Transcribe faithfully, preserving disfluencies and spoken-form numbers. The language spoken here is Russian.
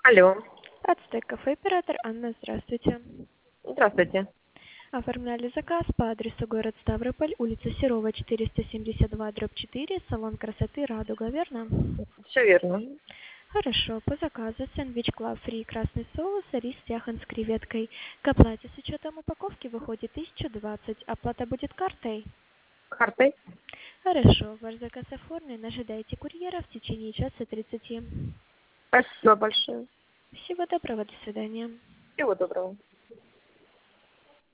Алло. Ацтек кафе, оператор Анна, здравствуйте. Здравствуйте. Оформляли заказ по адресу город Ставрополь, улица Серова, четыреста семьдесят два, дробь четыре, салон красоты «Радуга», верно? Все верно. Хорошо, по заказу сэндвич Club Free, красный соус, рис яхан с креветкой. К оплате с учетом упаковки выходит тысяча двадцать. Оплата будет картой? Картой. Хорошо, ваш заказ оформлен, ожидайте курьера в течение часа тридцати. Спасибо большое. Всего доброго, до свидания. Всего доброго.